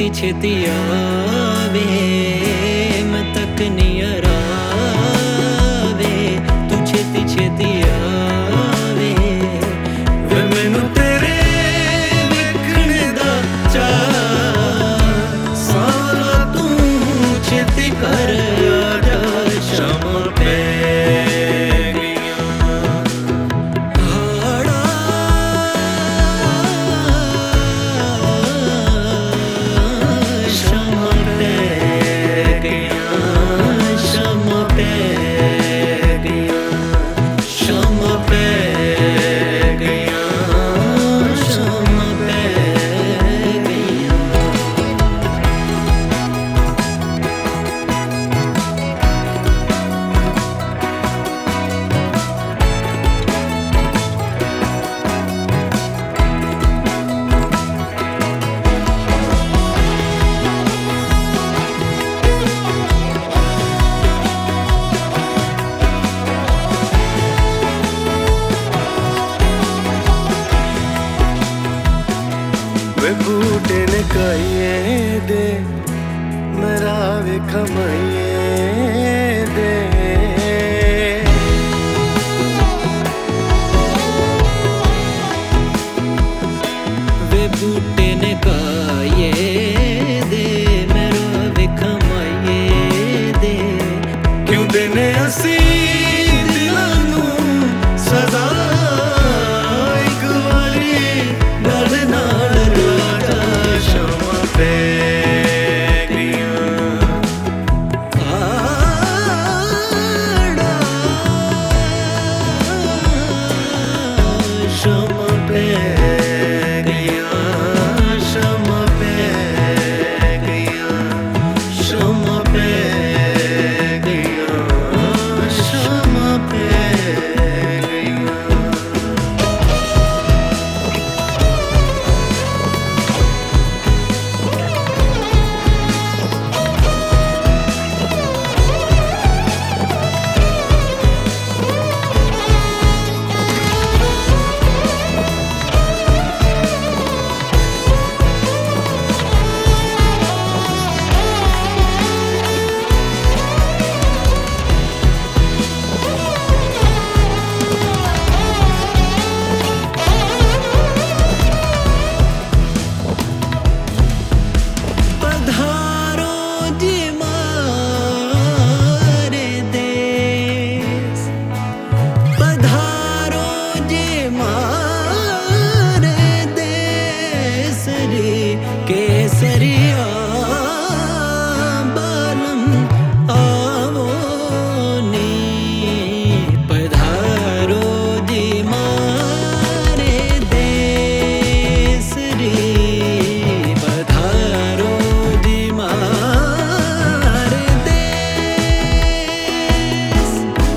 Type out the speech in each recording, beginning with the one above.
छेती छेती आवे मैं तक नियर आवे तू छेती छेती आवे वे मैनू तेरे वेखण दा चाह साला तू छेती कर आजा शामां पै वे बूटे ने कहिए दे मेरा वे खमाइए दे वे बूटे ने कहिए दे मेरा वे खमाइए दे क्यों देने असी दिलां नू सजा एक वारी गल नाल केसरिया बालम आवो नी पधारो जी मारे देस रे पधारो जी मारे देस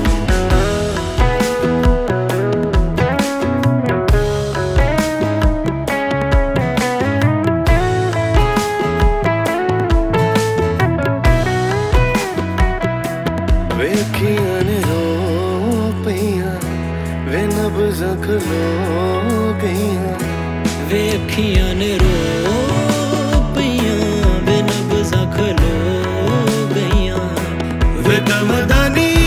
वेखियां ने रो पईयां वे नब्ज़ां खलो गईयां वेखियां ने रो पईयां वे नब्ज़ां खलो गईयां वे दमदानी